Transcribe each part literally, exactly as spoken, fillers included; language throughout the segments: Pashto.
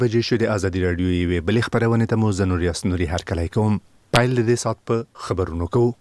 بجې شو د ازادي راډیو یوې بلې خپرونې ته مو زه نوریاس نوري هرکلی کوم. پیل د دې ساعت په خبرونو کوو.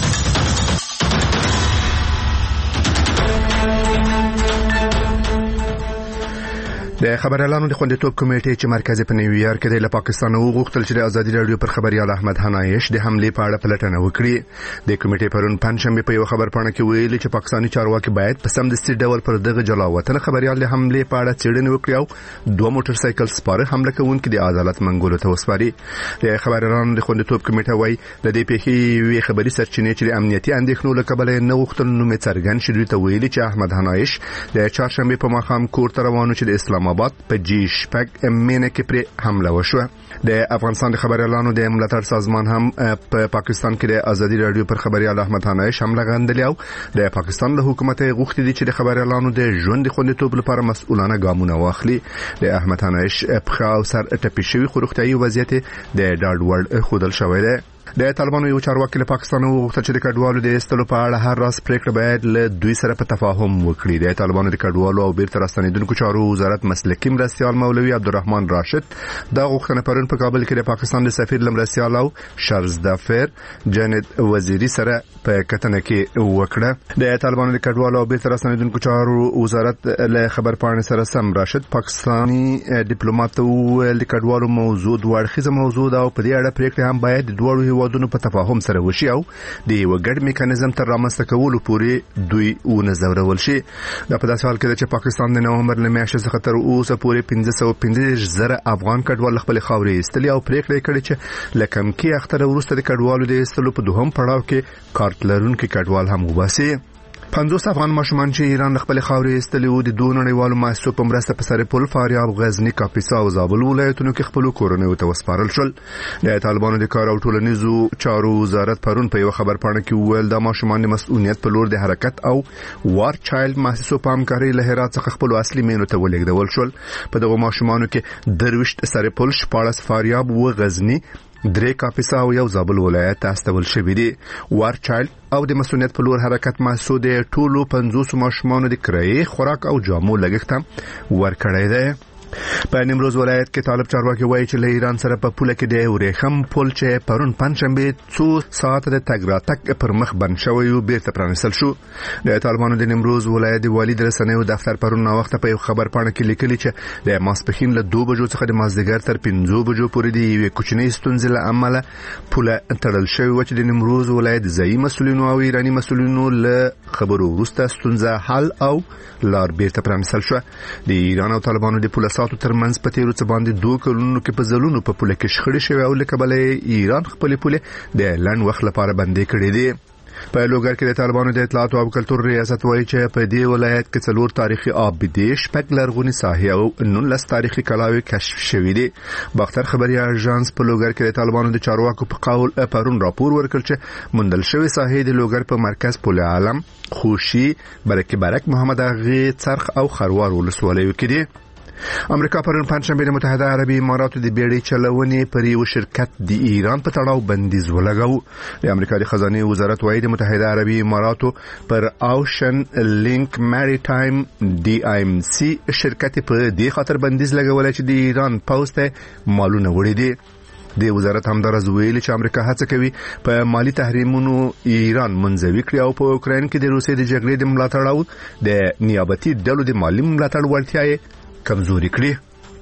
د خبريالانو د خوندیتوب کمیټې چې مرکز په نیویارک کې د پاکستان وغوښتل چې د ازادي راډیو پر خبريال احمد حنایش د حمله په اړه پلټنه وکړي. د کمیټې پرون پنځشنبه په یو خبر پاڼه کې ویلي چې پاکستاني چارواکي باید په سمدستي ډول پر دغه جلاوطن خبريال د حمله په اړه څېړنه وکړي او دوه موټر سایکل سپاره حمله کوونکي د عدالت منګولو ته وسپاري. د خبريالانو د خوندیتوب کمیټه وايي د دې پیښې وی خبري سرچینې چې د امنیتي اندېښنو له کبله نه غوښتل نو مې څرګند شوی ته ویلي چې احمد حنایش د چهارشنبه په ماښام کور ته روانو چې د اسلام آباد په جی شپږ مینه کې پر حمله وشوه. د افغانستان د خبريالانو د ملاتړ سازمان هم په پاکستان کې د ازادي راډیو پر خبريال احمد حنایش حمله غندلی او د پاکستان له حکومت غوښتي دي چې د خبريالانو د ژوند خوندیتوب لپاره مسؤلانه ګامونه واخلي. د احمد حنایش په خاو سر ټپي شوی خو روغتيایي وضعیت د ډاډ وړ خودل شوی دی. د طالبانو یو چارواکي له پاکستان وغوښتل چې د کډوالو د استلو په اړه هر راز پریکړه باید له دوی سره په تفاهم وکړي. د طالبانو د کډوالو او بیرته راستنیدونکو چارو وزارت مسلکي مرستیال مولوي عبدالرحمن راشد دا غوښتنه پرون په کابل کې د پاکستان د سفیر لمرستیال او شرزدافر جنید وزیری سره په کتنه کې وکړه. د طالبانو د کډوالو او بیرته راستنیدونکو چارو وزارت له خبر پاڼې سره سم راشد پاکستاني ډیپلوماټ ویل د کډوالو موضوع دوه اړخیزه موضوع ده او په دې اړه پریکړه هم باید د دوه ودونو په تفاهم سره وشي او د یو ګډ میکانیزم تر رامنځته کولو پورې دوی ونظرول شي. دا په داسې حال کې چې پاکستان د نومبر له میاشتې څخه تر اوسه پورې پنځه سوه پنځه زره افغان کډوال خپل خاورې ایستلي او پریکړه کړې چې لکم کې اختر وروسته د کډوالو د ایستلو په دوهم پړاو کې کارت لرونکي کډوال هم وباسي. پنځوس افغان ماشومان چې ایران خپل خاورې ایستلي وو د دوه نړیوالو مؤسسو په مرسته په سر پل فاریاب غزنی کاپیسا او زابل ولایتونو کې خپل کورونه ته وسپارل شول. د طالبانو د کار او ټولنیزو چارو وزارت پرون په یو خبر پاڼه کې ویل د ماشومان د مسؤلیت په لور د حرکت او وار چایلډ مؤسسو په همکارۍ له هرات څخه خپل اصلي مینو ته ولېږدول شول. په دغه ماشومانو کې درويشت سر پل شپاړس فاریاب و غزنی درې کاپیسا او یو زابل ولایت استول شوی دی. وار چایلډ او د مسؤلیت په لور حرکت مؤسسو د ټولو پنځوس ماشومانو د کرایې خوراک او جامو لګښت ورکړی دی. په نیمروز ولایت کې طالب چارواکي وایي چې له ایران سره په پوله کې د ورېخم پل چې پرون پنځشنبه څو ساعت د تګ راتګ پر مخ بند شوی او بیرته پرانیستل شو. د طالبانو د نیمروز ولایت د والي د رسنیو دفتر پرون نو وخت په یو خبر پاڼه کې لیکلي چې د ماسپخین له دوه بجو څخه د مازدیګر تر پنځه بجو پورې د یوې کوچنۍ ستونزې له امله پوله تړل شوی و چې د نیمروز ولایت ځایي مسؤلینو او ایراني مسؤلینو له خبرو وروسته ستونزه حل او لار بیرته پرانیستل شو. د ایران او طالبانو د پوله ساتو ترمنځ په تیرو څه باندې دوه کلونو کې په ځلونو په پوله کې شخړې شوې او لکه بلې ایران خپل پوله د لنډ وخت لپاره بندې کړې دي. په لوګر کې د طالبانو د اطلاعات او کلتور ریاست وایي چې په دې ولایت کې څلور تاریخي آبدې شپږ لرغونې ساحې او نولس تاریخي کلاوې کشف شوې دي. باختر خبري اژانس په لوګر کې د طالبانو د چارواکو په قول پرون راپور ورکړ چې موندل شوې ساحې د لوګر په مرکز پل عالم خوشي برکه برک محمد اغه څرخ او خروار ولسوالیو کې دي. امریکا پرون پنځشنبه د متحده عربي اماراتو د بیړۍ چلونې پر یو شرکت د ایران په تړاو بندیز ولګاو. د امریکا د خزانه وزارت وايي د متحده عربي اماراتو پر اوشن لینک مری ټایم ډي ایم سي شرکت په دې خاطر بندیز لګول چې د ایران پوسټه مالونه وړي دي. د وزارت همدارز ویلي چې امریکا هڅه کوي په مالی تحریمونو ایران منځوي کړي او په اوکراین کې د روسیې د جګړې د ملاتړ او د نیابتي ډلو د مالی ملاتړ وړتیا کمزوري کړي.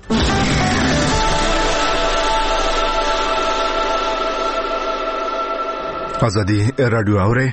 ازادي راډیو اوري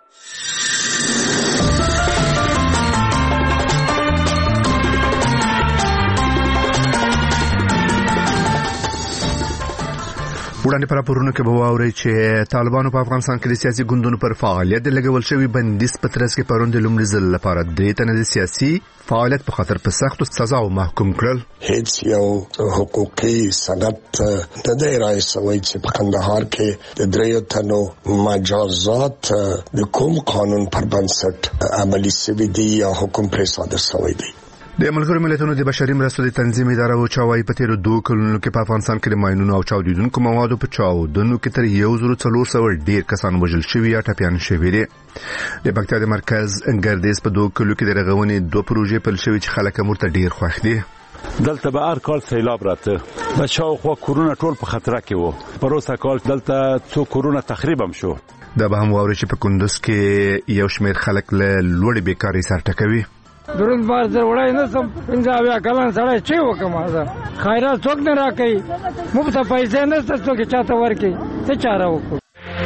وړاندې پر راپورونو کې به واوري چې طالبانو په افغانستان کې د سیاسي ګوندونو پر فعالیت د لګول شوی بندیز په ترڅ کې پرون د لومړي ځل لپاره درې تنه د سیاسي فعالیت په خاطر په سختو سزا او محکوم کړل. هیڅ یو حقوقي سند د دې راځي چې په کندهار کې د دریو تنو مجازات د کوم قانون پر بنسټ عملي شوی دی یا حکم پر صادر شوی دی. د ملګرو ملتونو د بشري مرستو د تنظیم اداره او چاوي په تیرو دوه کلونو کې په افغانستان کې د ماينونو او چاودیدونکو موادو په چاودنو کې تر یو زر څلور سوه ډیر کسان وژل شوي یا ټپيان شوي دي. د پکتیا د مرکز ګردیز په دوه کلو کې د رغونې دوه پروژې پیل شوي چې خلک مرته ډیر خوښ دي. دلته به هر کال سیلاب راته و شاوخوا کورونه ټول په خطر کې وو. پروسه کال دلته څو کورونه تخریب هم شو. دا به هم واوري چې په کندوز کې یو شمېر خلک له لوړې بیکارۍ سره ټکوي. درود بار در وړای نه سم پنځه بیا کلان سره چی وکم زه خیرات څوک نه راکړي مفت پیسې نه څوک چاته ورکړي څه چاره وکړو.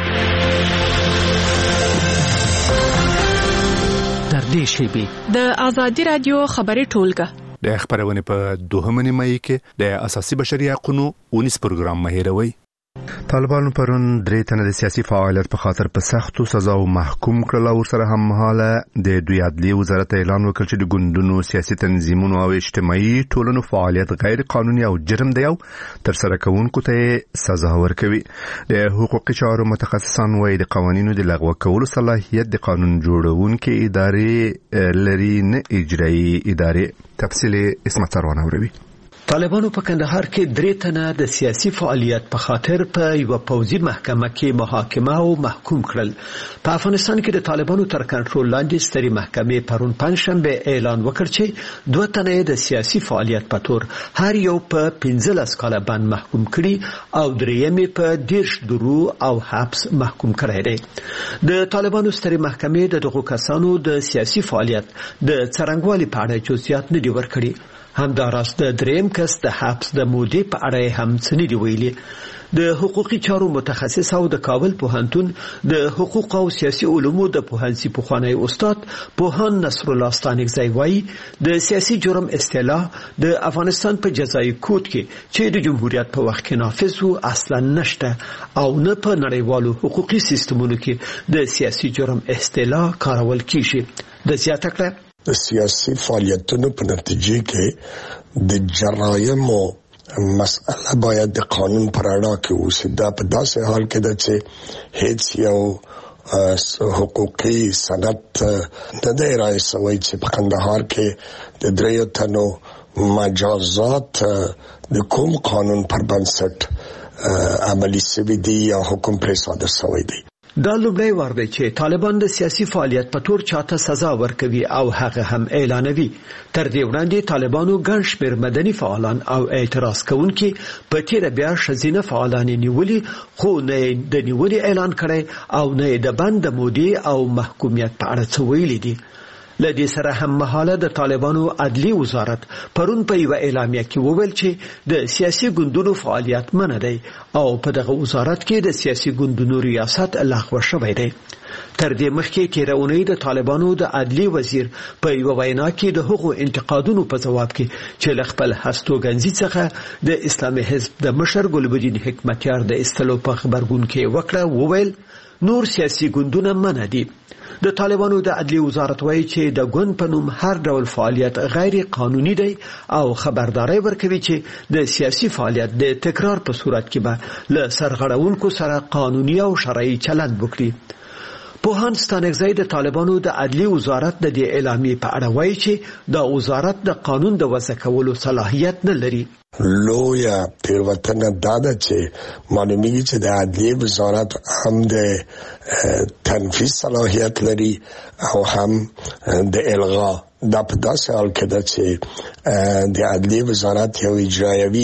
در دې شیبې د ازادي رادیو خبري ټولګه د خبرونه په دوهمه نیمه کې د اساسي بشري حقوقو ونیس پروګرام مهیروي. طالبانو پرون درې تنه د سیاسي فعالیت په خاطر په سختو سزاو محکوم کړل او سره هم مهاله د دوی عدلي وزارت اعلان وکړ چې د ګوندونو سیاسي تنظیمونو او اجتماعي ټولنو فعالیت غیر قانوني او جرم دی او تر سره کوونکو ته سزا ورکوي. د حقوقي چارو متخصصان وايي د قوانینو د لغوه کولو صلاحیت د قانون جوړونکو ادارې لري نه اجرایي ادارې. تفصیل اسمت سروانه وروي. طالبانو په کندهار کې درې تنه د سیاسي فعالیت په خاطر په یو پوځي محکمه کې محاکمه او محکوم کړل. په افغانستان کې د طالبانو تر کنټرول لاندې ستري محکمې پرون پنځشنبه اعلان وکړ چې دوه تنه د سیاسي فعالیت په تور هر یو په پنځلس کاله باندې محکوم کړي او درېیمې په دیرش درو او حبس محکوم کړی دی. د طالبانو ستري محکمې د دغو کسانو د سیاسي فعالیت د څرنګوالي په اړه جزئیات نه دي ورکړي. همداراز د دریم کس د حبس د مودې په اړه هم څه نه دی ویلي. د حقوقي چارو متخصص او د کابل پوهنتون د حقوق او سیاسي علومو د پوهنځي پخوانی استاد پوهان نصر الله ستانکزی وایي د سیاسي جرم اصطلاح د افغانستان په جزایي کود کې چې د جمهوریت په وخت کې نافذ وو اصلا نشته او نه په نړیوالو حقوقي سیستمونو کې د سیاسي جرم اصطلاح کارول کیږي. د زیاته کړه د سیاسي فعالیتونو په نتیجه کې د جرایمو مسئله باید د قانون پر اړه کې اوسي. دا په داسې حال کې ده چې هیڅ یو حقوقي سند نه دی رایې شوی چې په کندهار کې د دریو تنو مجازات د کوم قانون پر بنسټ عملي شوي دي یا حکم پرې صادر شوی دی. دا لومړی وار دی چې طالبان د سیاسي فعالیت په تور چاته سزا ورکوي او هغه هم اعلانوي. تر دې وړاندې طالبانو ګڼ شمېر مدني فعالان او اعتراض کوونکي په تیره بیا ښځینه فعالان نیولي خو نه د نیولې اعلان کړی او نه د بند مودې او محکومیت په اړه څه ویلي دي. لدې سره هم مهاله د طالبانو عدلي وزارت پرون په یو اعلامیه کې وویل چې د سیاسي ګوندونو فعالیت منع دی او په دغه وزارت کې د سیاسي ګوندونو ریاست لغوه شوی دی. تر دې مخکې تیره اونۍ د طالبانو د عدلي وزیر په یو وینا کې د حقوقو انتقادونو په ځواب کې چې له خپل هستوګنځي څخه د اسلامي حزب د مشر ګلبدین حکمتیار د استلو په خبرګون کې وکړه وویل نور سیاسي ګوندونه منع دي. د طالبانو د عدلي وزارت وایي چې د ګوند په نوم هر ډول فعالیت غیر قانوني دی او خبرداري ورکوي چې د سیاسي فعالیت د تکرار په صورت کې به له سرغړونکو سره قانوني او شرعي چلند وکړي. پوهان ستانکزی د طالبانو د عدلي وزارت د دې اعلامیې په اړه وایي چې د وزارت د قانون د وضع کولو صلاحیت نه لري. لویا تیروتنه داده چې معلومیږي چې د عدلیه وزارت هم د تنفیذ صلاحیت لري او هم د الغا. دا په داسې حال کې ده چې د عدلیه وزارت یو اجرایوي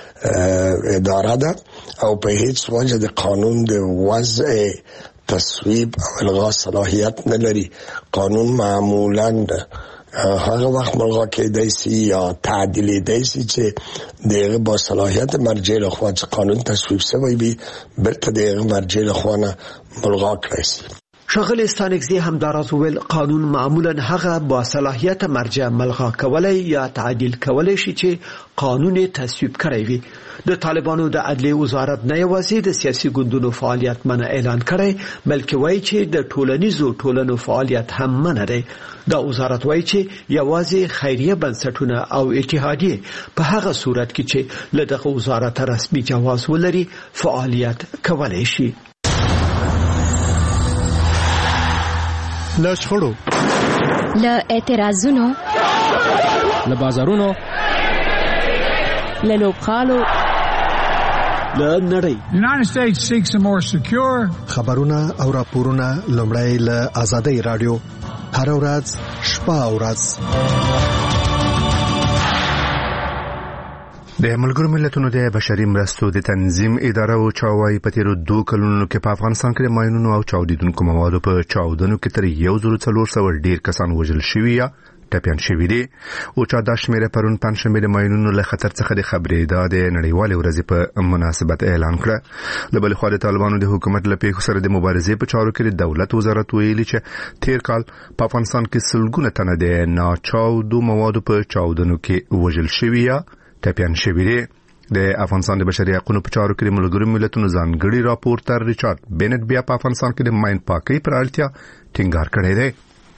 اداره ده او په هیڅ وجه د قانون د وضع تصویب او الغا صلاحیت نه لري. قانون معمولاً هغه وخت ملغا کېدای شي یا تعدیلېدای شي چې دغه با صلاحیت مرجع له خوا چې قانون تصویب شوی وي بیرته دغه مرجع له خوا نه ملغا کړی شي. ښاغلی ستانکزی همداراز وویل قانون معمولا هغه با صلاحیت مرجع ملغا کولی یا تعدیل کولی شي چې قانون تصویب کړی وي. د طالبانو د عدلي وزارت نه یوازې د سیاسي ګوندونو فعالیت منع اعلان کړی بلکې وایي چې د ټولنیزو ټولنو فعالیت هم منع دی. دا وزارت وایي چې یوازې خیریه بنسټونه او اتحادیې په هغه صورت کې چې له دغه وزارت رسمي جواز ولري فعالیت کولی شي. له شخړو له اعتراضونو له بازارونو له لوبخالو له نړۍ United States seeks a more secure خبرونه او راپورونه لومړی له آزادۍ رادیو هر ورځ شپه او ورځ د ملګرو ملتونو د بشري مرستو د تنظیم اداره او چاوای په تیرو دوه کلونو کې په افغانستان کې ماینونو او چاودیدونکو موادو په چاودنو کې تر یو زرو څلور سوه ډیر کسان وژل شوي یا ټپيان شوي دي او چا د شمیره پرون پنځشنبه د ماینونو له خطر څخه د خبرې ده د نړیوال ورځې په مناسبت اعلان کړ. له بل خوا د طالبانو د حکومت له پیښو سره د مبارزې په چارو کې د دولت وزارت ویلي چې تیر کال په افغانستان کې سلګونه تنه د ناچاودو موادو په چاودنو کې وژل شوي یا ټپيان شوي دي. د افغانستان د بشري حقوقو په چارو کې د ملګرو ملتونو ځانګړي راپورټر ریچارډ بینټ بیا په افغانستان کې د ماین پاکۍ پر اړتیا ټینګار کړی دی.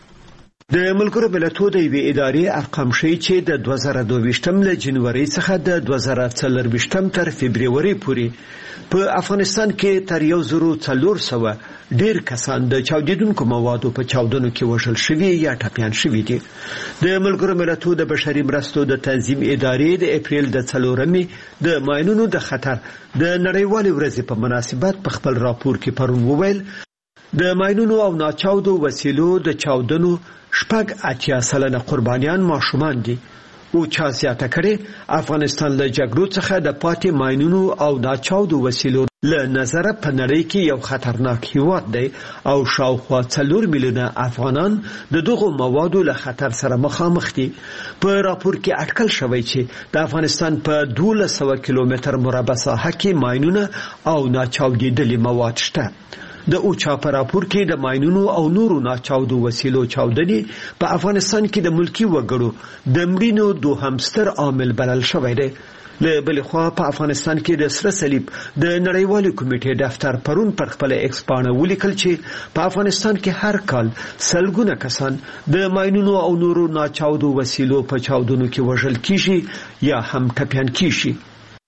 د ملګرو ملتونو د وی ادارې ارقام ښیي چې د دوه زره دوه ویشتم له جنوري څخه د دوه زره څلور ویشتم تر فبرवरी پورې په افغانستان کې تر یو زرو څلور سوه ډیر کسان د چاودیدونکو موادو په چاودنو کې وژل شوي یا ټپيان شوي دي. د ملګرو ملتونو د بشري مرستو د تنظیم ادارې د اپریل د څلورمې د ماینونو د خطر د نړیوال ورځې په مناسبت په خپل راپور کې پرون وویل د ماینونو او ناچاودو وسیلو د چاودنو شپږ اتیا سلنه قربانیان ماشومان دي او چا زیاته کړي افغانستان له جګړو څخه د پاتې ماینونو او ناچاودو وسیلو له نظر په نړۍ کې یو خطرناک هیواد دی او شاوخوا څلور میلیونه افغانان د دغو موادو له خطر سره مخامخ دي. په راپور کې اټکل شوی چې د افغانستان په دولس سوه کیلومتر مربع ساحه کې ماینونه او ناچاودېدلي مواد شته. د اوچا په راپور کې د ماینونو او نورو ناچاودو وسیلو چاودنې په افغانستان کې د ملکی وګړو د مړینو دوهم ستر عامل بلل شوی دی. له بل خوا په افغانستان کې د سره صلیب د نړیوال کمیټې دفتر پرون پر خپل ایکس پاڼه ولیکل چې په افغانستان کې هر کال سلګونه کسان د ماینونو او نورو ناچاودو وسیلو په چاودنو کې وژل کیږي یا هم ټپيان کیږي.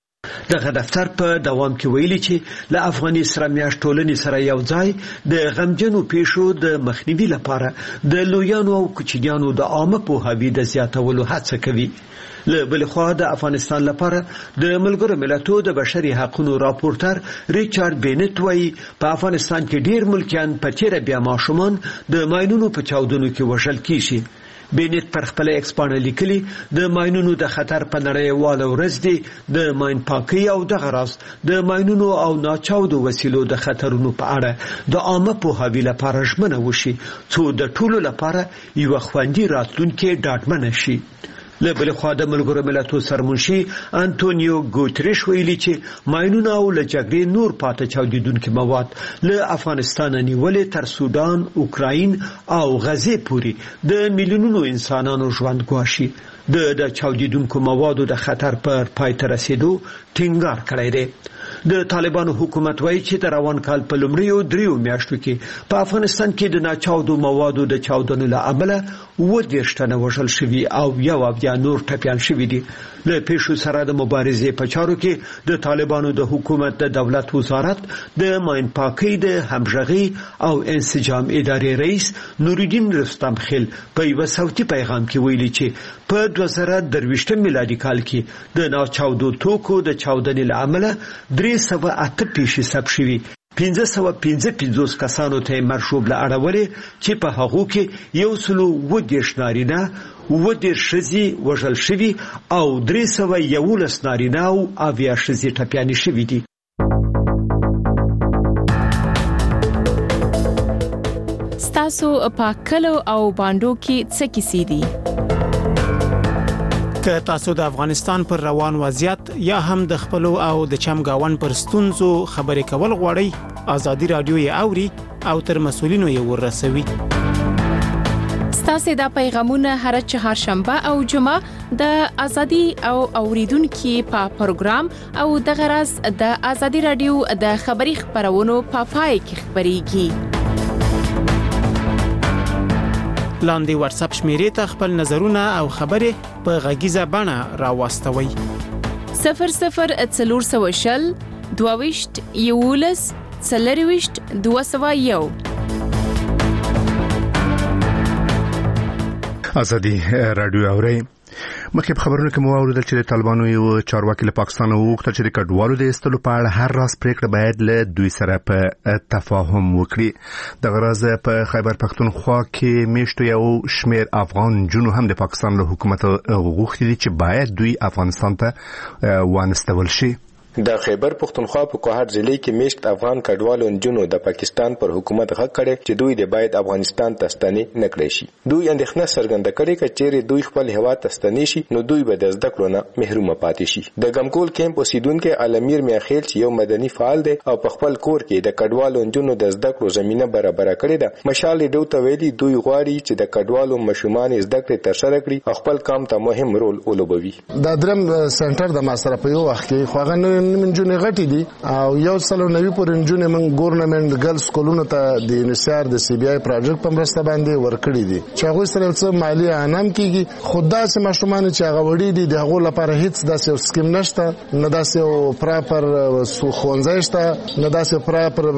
دغه دفتر په دوام کې ویلي چې له افغاني سره میاشت ټولنې سره یو ځای د غمجنو پیښو د مخنیوي لپاره د لویانو او کوچنیانو د عامه پوهاوي د زیاتولو هڅه کوي. له بل خوا د افغانستان لپاره د ملګرو ملتونو د بشري حقوقو راپورټر ریچارډ بینټ وایي په افغانستان کې ډیر ملکیان په تیر بیا ماشومان د ماینونو په چاودنو کې وژل کیږي. بینټ پر خپل ایکس پاڼه لیکلي د ماینونو د خطر په نړیواله ورځ دی د ماین پاکۍ او دغه راز د ماینونو او ناچاودو وسیلو د خطرونو په اړه د عامه پوهاوي لپاره ژمنه وشي څو د ټولو لپاره یو خوندي راتلونکي ډاډمن شي. له بل خوا د ملګرو ملتونو سرمنشي انټونیو ګوتریش ویلي چې ماینونه او له جګړې نور پاتې چاودیدونکي مواد له افغانستان نیولې تر سودان، اوکراین او غزې پورې د میلیونونو انسانانو ژوند ګواښي. د د چاودیدونکو موادو د خطر پر پای ته رسیدو ټینګار کړی دی. د طالبانو حکومت وایي چې د روان کال په لومړیو دریو میاشتو کې په افغانستان کې د ناچاودو موادو د چاودنو له امله اووه دېرش تنه وژل شوي او یو اویا نور ټپیان شوي دي. له پیښو سره د مبارزې په چارو کې د طالبانو د حکومت د دولت وزارت د ماین پاکۍ د همغږي او انسجام ادارې رئیس نورالدین رستم خیل په یو صوتي پیغام کې ویلي چې په دوه زره درویشتم میلادي کال کې د ناچاودو توکو د چاودنې له امله درې سوه اته پیښې ثبت شوي. پنځه سوه پنځه پنځوس کسانو ته مرشوب له اړولې چې په هغو کې یو سلو اووه دېرش نارینه، اووه دېرش ښځې وژل شوي او درې سوه یولس نارینه او اویا ښځې ټپیانې شوي دي. ستاسو په کلو او باندو کې څه کیسې دي؟ که تاسو د افغانستان پر روان وضعیت یا هم د خپلو او د چمګاون پر ستونزو خبرې کول غواړئ، ازادي رادیو یې اوري او تر مسولینو یې ورسوي. ستاسو د پیغامونه هر چهارشنبه او جمعه د ازادي او اوریدونکو په پروګرام او د غرض د ازادي رادیو د خبري خبرونو په پای کې خبريږي. لاندې واتس اپ شمیرې ته خپل نظرونه او خبرې په غږیزه بڼه راوستوي. صفر صفر څلور سوه شل دوه ویشت یولس څلور ویشت دوه سوه یو. ازادي رادیو اوري مخکې خبرونه کوم اوریدل چې طالبانو یو چارواکي له پاکستان وغوښتل چې د کډوالو د ایستلو په اړه هر راز پریکړه باید له دوی سره په تفاهم وکړي. د غرض په خیبر پختونخوا کې میشتو یو شمیر افغان جنو هم د پاکستان له حکومت غوښتي چې باید دوی افغانستان ته وانستول شي. د خیبر پختونخوا په کوهات ضلع کې میشت افغان کډوالو انجونو د پاکستان پر حکومت غږ کړي چې دوی د باید افغانستان ته ستنې نکړي شي. دوی اندېښنه څرګنده کړې چې چیرې دوی خپل هیواد ته ستنې شي نو دوی به د زده کړو نه محروم پاتې شي. د ګمکول کیمپ اوسیدونکو علمیر میاخیل چې یو مدني فعال دی او په خپل کور کې د کډوالو انجونو د زده کړو زمينه برابر کړې ده، مشال ډو ته ویلي دوی غواړي چې د کډوالو مشومان زده کړې ترسره کړي او خپل کام ته مهم رول ولوبوي. د درم سنټر د ماسره په یو وخت کې خواغه منجونې غټي دي او یو سلو نوي پر انجونې من ګورنمنت ګرلز سکولونو ته د یونیسيار د سی بي آی پروژیکټ په مرسته باندې ورکړي دي چې هغه سره څه مالی انعام کیږي. خدا چې ماشومان چې هغه وړي دي دغه لپاره هیڅ داسې سکیم نشته، نه داسې پراپر خوندزای شته، نه داسې پراپر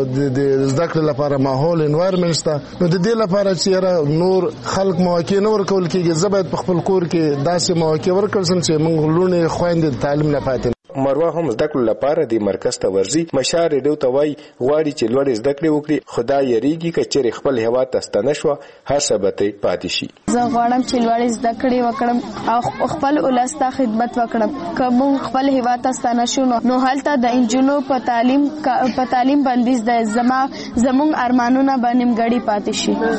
د زده کړې لپاره ماحول انوایرمنت شته. نو د دې لپاره چې نور خلک مواقع نه ورکول کیږي، زبېد په خپل کور کې داسې مواقع ورکړل چې موږ لونه خويندې تعلیم نه پاتې. مروه هم زده کړو لپاره د مرکز ته ورځي. مشار ډو ته وای غواړي چې لوړ زده کړې وکړي، خدای یریږي چې خپل هیواد ته ستنه شو هر څه به پاتې شي. زه غواړم چې لوړ زده کړې وکړم او خپل ولسته خدمت وکړم. کوم خپل هیواد ته ستنه شو نو هلته د انجونو په تعلیم په تعلیم بندیز د زما زموږ ارمانونه باندې غړي پاتې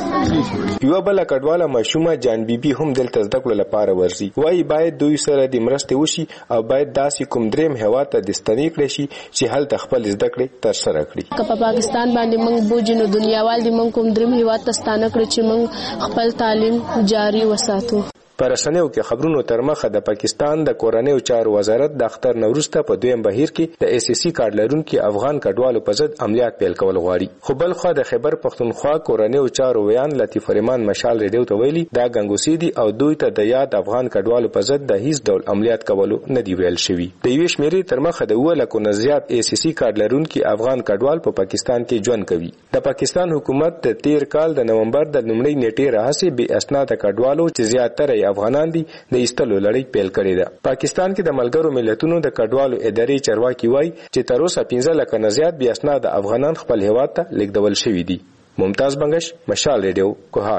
شي. یو بل کډواله مشومه جان بیبي هم دلته زده کړو لپاره ورځي. وای باید دوی سره د مرستې وشي او باید داسې کوم دریم هیواد ته د ستنې کړی شي چې هلته خپل زده کړې ترسره کړي. که په پاکستان باندې موږ بوجنو دنیاوال دي موږ کوم دریم هیواد ته ستانه کړی چې موږ خپل تعلیم جاری وساتو. پر رسنیو کې خبرونو تر مخه د پاکستان د کورنیو چارو وزارت د اختر نوروسته په دویم بهیر کې د اس اس سی کارت لرونکو افغان کډوالو په ضد عملیات پیل کول غواړي. خو بل خو د خیبر پختونخوا کورنیو چارو ویان لطیف رحمان مشال ریډیو ته ویلي دا ګنګوسی دي او دوی ته د یاد افغان کډوالو په ضد د هیڅ ډول عملیات کولو نه دی ویل شوی. د یو شمیرې تر مخه د اوله کو نزيات اس اس سی کارت لرونکو افغان کډوال په پاکستان کې ژوند کوي. د پاکستان حکومت د تیر کال د نومبر د لومړۍ نیټې راهسي به اسناد کډوالو چې زیاتره افغانان دي د ایستلو لړۍ پیل کړې ده. پاکستان کې د ملګرو ملتونو د کډوالو ادارې چارواکي وایي چې تر اوسه پنځه لکه نه زیات بیا اسناد افغانان خپل هیواد ته لیږدول شوي دي. ممتاز بنگش، مشال ریډیو،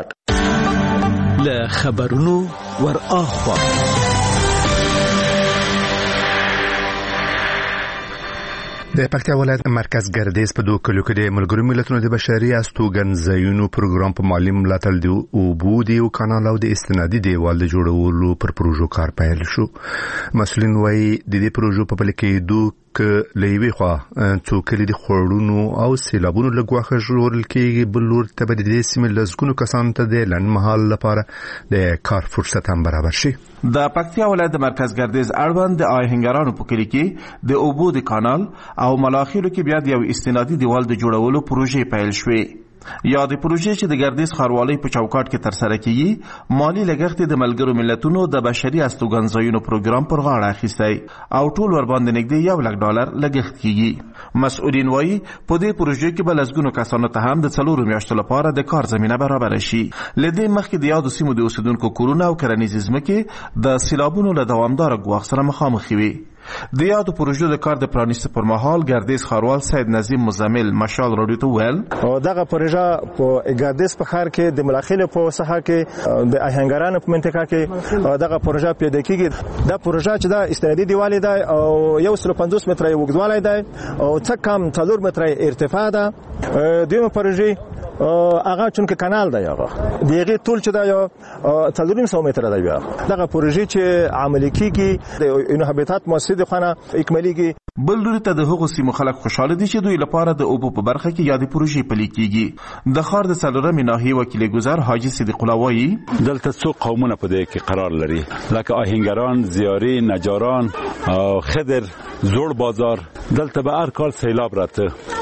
کوهات. له خبرونو ور اخوا د پکتیا ولایت مرکز ګردیز په دوه کلو کې د ملګرو ملتونو د بشري استوګنځایونو پروګرام په مالی ملاتړ دی او بودی او کانال او د استنادي دیوال د جوړولو پر پروژو کار پیل شو. مسؤلین وايي د دې پروژو په بل کې دوه ک لوي خو څوکلي د خورونو او سیلابونو لګواخه جوړل کېږي. بل لور ته د دې سیمې لزګونو کسان ته د لن محل لپاره د کار فرصت هم برابر شي. د پکتیا ولایت د مرکز ګردیز اړوند د آهنګرانو په کلی کې د اوبو د کانال او ملاخیلو کې بیا د یو استنادي دیوال د جوړولو پروژې پیل شوې. یا د پروژې چې د ګردیز ښاروالۍ په چوکاټ کې ترسره کیږي مالی لګښت د ملګرو ملتونو د بشري استوګنځایونو پروګرام پر غاړه اخیستی او ټول ور باندې نږدې یو لک ډالر لګښت کیږي. مسؤلین وایي په دې پروژې کې به لسګونو کسانو ته هم د څلورو میاشتو لپاره د کار زمینه برابر شي. لدې مخکې د یادو سیمو د اوسیدونکو کورونه او کرنیزې ځمکې د سیلابونو له دوامداره ګواښ سره مخامخ وي. د یادو پروژو د کار د پرانیست پر مهال ګردیز ښاروال سید نظیم مزمل مشال راډیو ته ویل او دغه پروژه په ګردیز په ښار کې د ملاخیل په ساحه کې د آهنګرانو په منطقه کې دغه پروژه پیدا کیږي. دا پروژه چې دا استنادي دیوال دی او یو سل پنځوس متره اوږدوالی دی او څه کم څلور متره ارتفاع ده. دویمه پروژه هغه چونکه کانال دی هغه دیغه ټول چې دا یو څلور سوه متره دی. دغه پروژه چې عملي کیږي د انو هابیتات مؤسسې د خانه اکمالیږي. بل لوري ته د هغو سیمو خلک خوشاله دي چې دوی لپاره د اوبو په برخه کې یادې پروژې پلي کیږي. د ښار د څلورمې ناحیې وکیل ګذر حاجي صدیق الله وایي دلته څو قومونه په دې کې قرار لري لکه آهنګران، زیاري، نجاران او خضر، زوړ بازار. دلته به هر کال سیلاب راته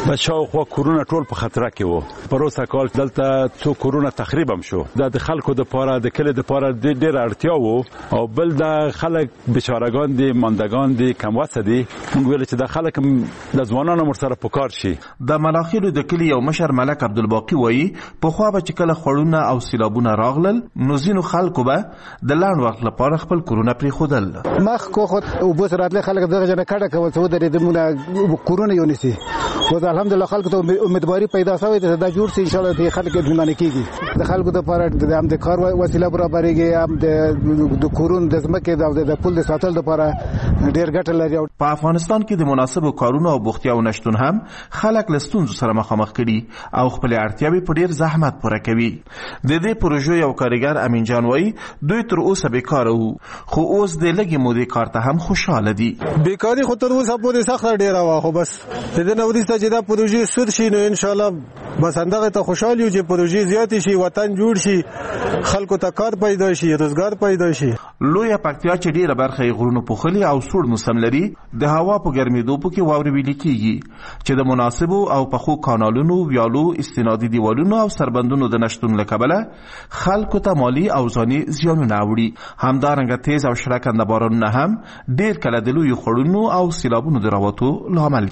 بچاو خو کرونا ټول په خطر کې وو پروسه کال دلته څو کرونا تخریب هم شو د خلکو د پاره د کله د پاره ډېر اړتیا وو او بل د خلک بشارګان دي ماندگان دي کم وسه دي موږ ویل چې د خلک د ځوانانو مر سره پکار شي د ملاخیلو د کلی یو مشر ملک عبدالباقی وایي په خو به چې کله خړونه او سیلابونه راغلل نو ځینو خلکو به د لاند وخت لپاره خپل کرونا پری خودل مخ کو خو او بس راتله خلک دغه جن کډه کول څو درې دمونه کرونا یونیسي و الحمدلله خلکو ته امیدواري پیدا شوې ده دا جوړ سي ان شاء الله د خلکو د مننه کیږي د خلکو د لپاره د هم د کار وسیله برابرېږي هم د د کورون د زمکه د پول د ساتل لپاره ډیر ګټه لري په افغانستان کې د مناسبو کارونو او بوختیاو نشټون هم خلک له ستونزو سره مخامخ کړي او خپل اړتیاوې په ډیر زحمت پوره کوي د دې پروژې یو کارګر امین جان وایي دوی تر اوسه بیکاره وو خو اوس د لګي مودې کار ته هم خوشاله دي بیکاری خو تر اوسه پورې سخت ډیره وا خو بس د دې نو ورسته چې دا پروژې سود شي نو ان شاء الله بس اندغه ته خوشاله یو چې پروژې زیات شي وطن جوړ شي خلکو ته کار پیدا شي روزګار پیدا شي لویه پکتیا چې ډیره برخه غرونو پوخلي او سوړ موسم لري د هوا په ګرمېدو پکې واورې ویل کیږي چې د مناسبو او پخو کانالونو ویالو استنادي دیوالونو او سربندونو د نشټون لکبله خلکو ته مالی او ځاني زیانونه وړي همدارنګه تیز او شړکنده بارانونه هم ډیر کله د لوی خړونو او سیلابونو د راوتو لامل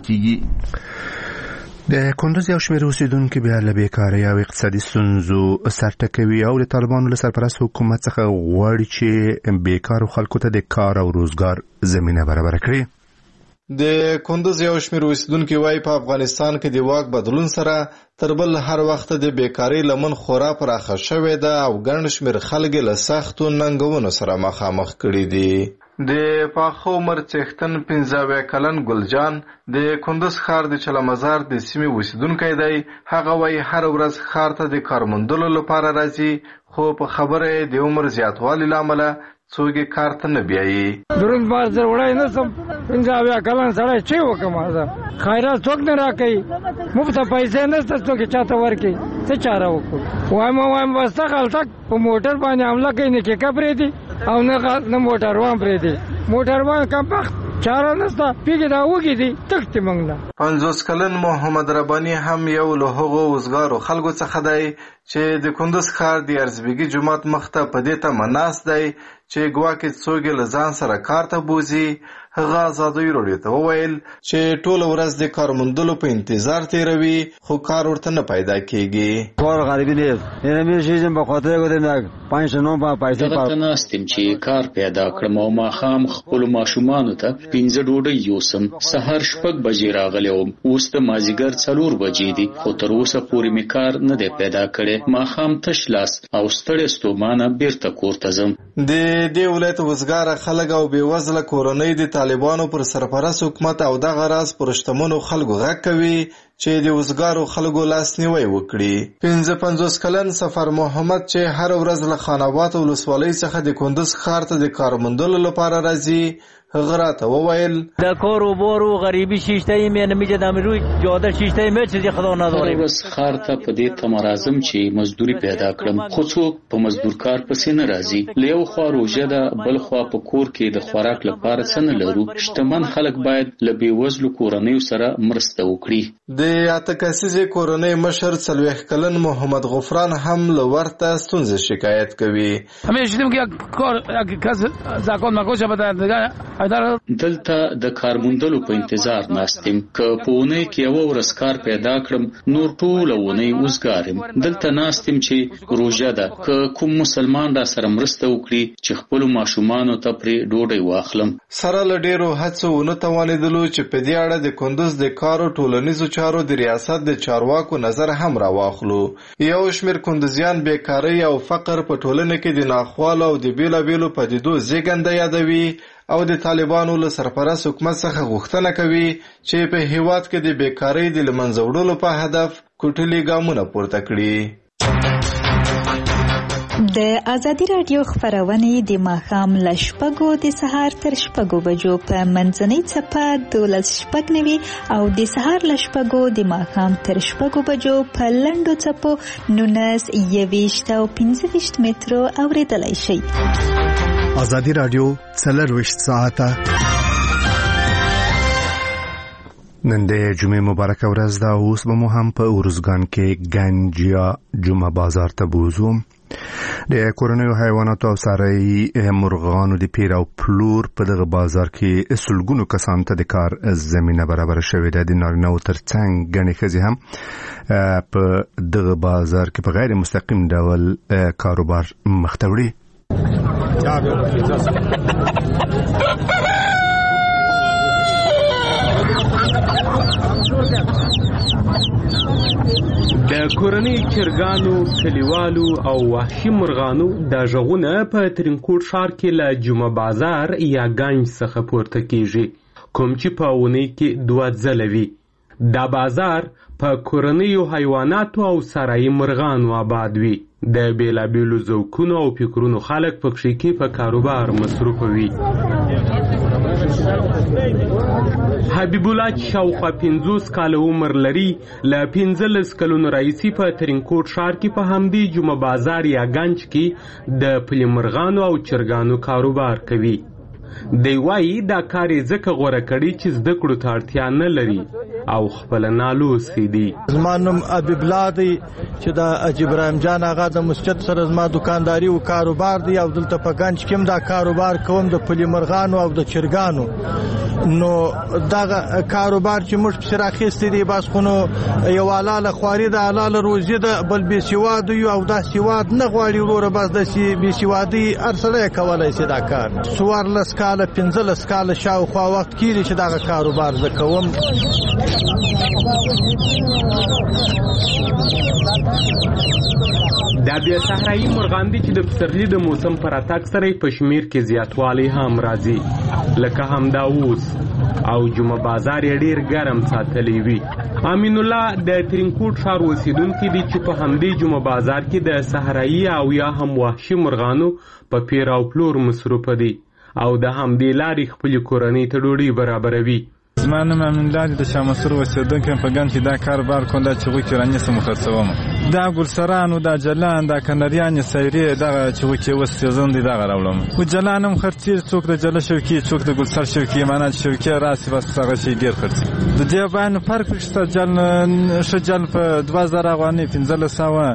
کیږي د کندوز یو شمېر اوسیدونکو بیا له بیکارۍ او اقتصادي ستونزو سر ټکوي او د طالبانو له سرپرست حکومت څخه غواړي چې بیکارو خلکو ته د کار او روزګار زمینه برابر کړي د کندوز یو شمېر اوسیدونکو وايي په افغانستان کې د واک بدلون سره تر بل هر وخت د بیکارۍ لمن خورا پراخه شوې ده او ګڼ شمېر خلک له سختو ننګونو سره مخامخ کړي دي د پاخو عمر څښتن پنځه کلن ګلجان د کندوز ښار د چلمزار د سیمې اوسیدونکی دی هغه وايي هر ورځ ښار ته د کار موندلو لپاره راځي خو په خبره د عمر زیاتوالي له امله څوک کار ته نه بیایي درون بار زر وړای نه سم پنځه کلن سړی چې وکم زه خیرات څوک نه راکوي مفت پیسې نه څه څوک چاته ورکوي څه چاره وکړو وایم وایم واسطه غلطه په موټر باندې حمله کوي نه کې کبرې دي او نه نه موټر وان پرې دي موټر وان کم وخت چاره نسته پیګه دا وګي دي تخت منګلا پنځوس کلن محمد ربانی هم یو له هغو وزګارو خلکو څخه دی چې د کندوز ښار د ارزبیګي جماعت مخته په دې ته مناس دی چې ګواکې څوک له ځان سره کار ته بوزي هغه ازادي وروړي ته وویل چې ټول ورځ د کار موندلو په انتظار تیروي خو کار ورته نه پیدا کیږي کار غریبی دی نه مې شي چې په خاطر غوډه نه پنځه نو په پیسې په ناستم چې کار پیدا کړم او ما خام خپل ماشومان ته پنځه ډوډۍ یوسم سحر شپږ بجې راغلم اوس ته مازیګر څلور بجې دي خو تر اوسه پورې مې کار نه دی پیدا کړی ما خام تش لاس او ستړی ستومانه بیرته کور ته ځم د دې ولایت وزګار خلک او بېوزله کورنۍ د طالبانو پر سرپرست حکومت او دغه راز پر شتمنو خلکو غږ کوي چې د وزګارو خلکو لاسنیوی وکړي پنځه پنځوس کلن سفر محمد چې هر ورځ له خاناباد ولسوالۍ څخه د کندوز ښار ته د کار موندلو لپاره راځي هغه راته وویل د کار و بار و غریبی شیشته یې نمیشه دم روی جاده شیشته یې مې چیزی خدا نداره بس ښار ته په دې تمرازم چې مزدوري پیدا کړم خو څوک په مزدور کار پسې نه راځي له یو خوا روژه ده بل خوا په کور کې د خوراک لپاره څه نه لرو شتمن خلک باید له بېوزلو کورنیو سره مرسته وکړي د اته کسیزې کورنۍ مشر څلوېښت کلن محمد غفران هم له ورته ستونزې شکایت کوي همې شدیم که کار کس زکات مکوشه بده دلته د کار موندلو په انتظار ناستم که په اونۍ کې یو ورځ کار پیدا کړم نور ټوله اونۍ وزګارم دلته ناستم چې روژه ده که کوم مسلمان را سره مرسته وکړي چې خپلو ماشومانو ته پرې ډوډۍ واخلم سره له ډېرو هڅو ونه توانېدلو چې په دې اړه د کندوز د کارو ټولنیزو چارو د ریاست د چارواکو نظر هم راواخلو یو شمېر کندوزیان بیکارۍ او فقر په ټولنه کې د ناخوالو او د بېلابېلو پدیدو زېږنده یادوي او د طالبانو له سرپرست حکومت څخه غوښتنه کوي چې په هیواد کې د بیکارۍ د له منځه وړلو په هدف کوټلي ګامونه پورته کړي د ازادي راډیو خبرونه د ماښام له شپږو د سهار تر شپږو بجو په منځنۍ څپه دولس شپږ نوي او د سهار له شپږو د ماښام تر شپږو بجو په لنډو څپو نولس یویشت او پنځه ویشت مترو اوریدلای شئ ازادي راډیو څلرویشت ساعته نن د جمعې مبارکه ورځ ده. اوس به مو هم په ارزګان کې ګنج یا جمعه بازار ته بوزو. د کورنیو حیواناتو او څاروي مرغانو د پیر او پلور په دغه بازار کې سلګونو کسانو ته د کار زمینه برابر شوې ده. د نارینه‌و ترڅنګ ګڼې ښځې هم په دغه بازار کې په غیر مستقیم ډول کاروبار مخته وړي. د کورنۍ چرګانو، کلیوالو او وحشي مرغانو د ژغونه په ترینکوټ ښار کې له جمعه بازار یا ګنج څخه پورته کیږي، کوم چې په اونۍ کې دوه ځله وي. دا بازار په کورنیو حیواناتو او څاروي مرغانو آباد وي. د بیلابیلو ذوقونو او فکرونو خلک پکښې کې په کاروبار مصروف وي. حبیب الله چې شاوخوا پنځوس کاله عمر لري، له پنځلس کلونو راهیسې په ترینکوټ ښار کې په همدې جمعه بازار یا ګنج کې د پلي مرغانو او چرګانو کاروبار کوي. دی وایي دا کار یې ځکه غوره کړي چې زده کړو ته اړتیا نه لري او خپله نالوستی دي. زما نوم حبیب الله دی چې د حاجي ابراهیم جان آغا د مسجد سره زما دکانداري او کاروبار دی او دلته په ګنج کې هم دا کاروبار کوم د پلي مرغانو او د چرګانو. نو دغه کاروبار چې موږ پسې راخیستی دی بس خو نو یو حلاله خواري ده، حلاله روزي ده، بل بې سواد یو او دا سواد نه غواړي وروره بس داسې بې سوادي هر سړی کولی شي دا کار. څوارلس کاله پنځلس کاله شاوخوا وخت کېږي چې دغه کاروبار زه کوم. دا بیا صحرایي مرغان دي چې د پسرلي د موسم په راتګ سره په شمیر کې زیاتوالی هم راځي، لکه همدا اوس، او جمعه بازار یې ډېر ګرم ساتلی وي. امین الله د ترینکوټ ښار اوسیدونکی دی چې په همدې جمعه بازار کې د صحرایي او یا هم وحشي مرغانو په پیر او پلور مصروفه دی او د همدې لارې خپلې کورنۍ ته ډوډۍ برابروي. زما نوم امین الله دی، د شاه مسعود اوسیدونکی یم. په ګنج کې دا کاروبار کوم، دا چغوی کرانې سم خرڅوم. دا ګلسران او دا جلان، دا کنریانې سیرې، دغه چغوی چې اوس سیزن دی دغه راوړم. خو جلان هم خرڅېږي، څوک د جله شوکي، څوک د ګلسر شوکي، معنا چې شوکي راسي بس هغه شی ډېر خرڅېږي. د دې باندې فرق شته. جل ښه جل په دوه زره افغانۍ پنځلس سوه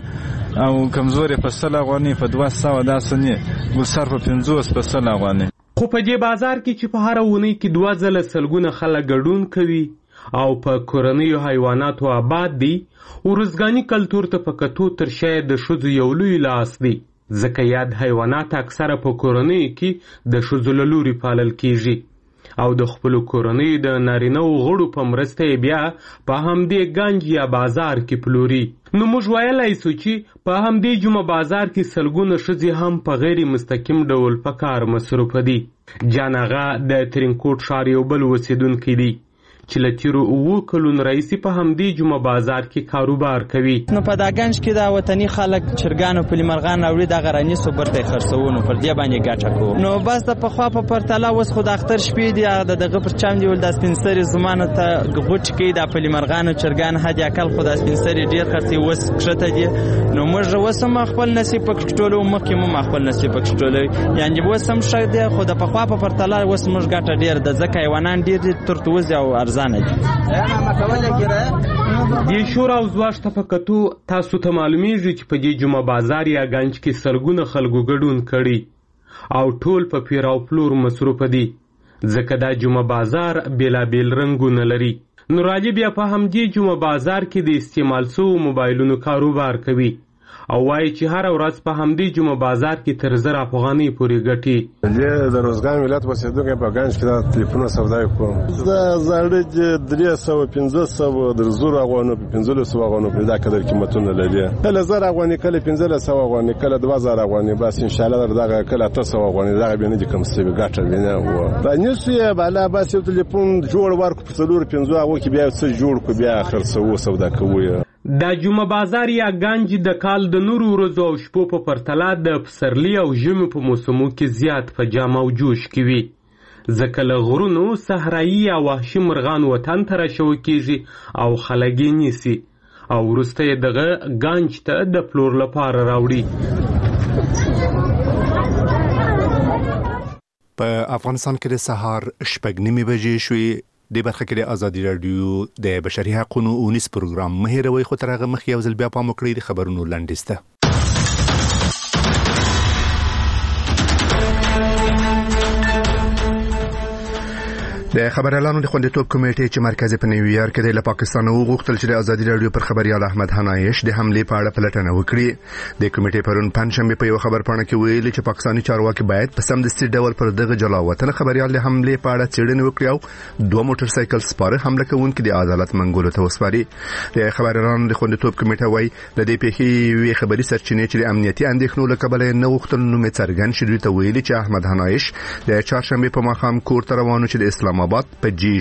او کمزورې په سل افغانۍ په دوه سوه داسې نه، ګلسر په پنځوس په سل افغانۍ. خو په دې بازار کې چې په هره اونۍ کې دوه ځله سلګونه خلک ګډون کوي او په کورنیو حیواناتو آباد دي، ارزګاني کلتور ته په کتو تر شاید د ښځو یو لوی لاس دی، ځکه یاد حیوانات اکثره په کورنیو کې د ښځو له لوري پالل کیږي او د خپلو کورنیو د نارینه‌و غړو په مرسته یې بیا په همدې ګنج یا بازار کې پلوري. نو موږ ویلی سو چې په همدې جمعه بازار کې سلګونه ښځې هم په غیر مستقیم ډول په کار مصروفه دي. جان آغا د ترینکوټ ښار یو بل اوسیدونکی دی چې له تیرو اوو کلونو راهیسې په همدې جمعه بازار کې کاروبار کوي. نو په دا ګنج کې دا وطني خلک چرګان او پلي مرغان راوړي، دغه رانیسو برته یې خرڅوو، نو پر دې باندې ګټه کوو. نو بس د پخوا په پرتله اوس خو د اختر شپې دي، د دغه پر چم دي ول د سپین سرې زمانو ته غوټ کوي، د پلي مرغان او چرګان حد اقل خو د سپین سرې ډېر خرڅي اوس کښته دي. نو موږ اوس هم خپل نصیب پکې ټولو، مخکې هم خپل نصیب پکې ټولو، یعنې اوس هم ښه دی، خو د پخوا په پرتله اوس موږ ګټه ډېر ده، ځکه حیوانان ډېر دي، ترتوز او ارزانه دي. د شور او زواش ته په کتو تاسو ته معلومیږي چې په دې جمعه بازار یا ګنج کې سلګونه خلکو ګډون کړي او ټول په پیر او پلور مصروفه دي، ځکه دا جمعه بازار بیلابیل رنګونه لري. نورالي بیا په همدې جمعه بازار کې د استعمال شوو موبایلونو کاروبار کوي او وایي چې هر ورځ په همدې جمعه بازار کې تر زر افغانۍ پورې ګټي. زه د روزګان ولایت اوسېدونکی په ګنج کې د تلیفونو سودا کوم. زه زاړه درې سوه پنځه سوه در زر افغانو په پنځلس سوه افغانو په دا قدر قیمتونه لري. کله زر افغانۍ، کله پنځلس سوه افغانۍ، کله دوه زره افغانۍ، بس انشاءالله دغه کله اته سوه افغانۍ دغه بیا نه دي کم سوي ګټه وینه. رانیسو یې بالا بس یو تلیفون جوړ ورکړو په څلور پنځه هغو کې بیا څه جوړ کړو، بیا خرڅوو، سودا کوو. دا جمعه بازار یا ګنج د کال د نورو ورځو او شپو په پرتله د پسرلي او ژمي په موسمو کې زیات په جام او جوش کې وي، ځکه له غرونو صحرایي او وحشي مرغان وطن ته راشوه کیږي او خلک یې نیسي او وروسته یې دغه ګنج ته د پلور لپاره راوړي. په افغانستان کې د سهار شپږ نیمې بجې شوې د برخه کې د ازادي رادیو د بشري حقوقو اونیس پروګرام مهیروي خو ترغه مخ یو ځل بیا پام وکړئ د خبرونو لنډسته. د خبريالانو د خوندیتوب کمیټې چې مرکز په نیویارک کې د پاکستان وغوښتل چې د ازادي رادیو پر خبريال احمد حنایش د حمله په اړه پلټنه وکړي. د کمیټې پرون پنځشنبه په یو خبر پاڼه کې ویلي چې پاکستاني چارواکي باید په سمدستي ډول پر دغه جلاوطن خبريال د حمله په اړه څېړنه وکړي او دوه موټر سایکل سپاره حمله کوونکي د عدالت منګولو ته وسپاري. د خبريالانو د خوندیتوب کمیټه وايي د دې پیښې وی خبري سرچینې چې د امنیتي اندېښنو له کبله نه وختل نو مې څرګند شوی ته ویلي چې احمد حنایش د چهارشنبه په ماښام کور ته روانو چې د اسلام آباد په جی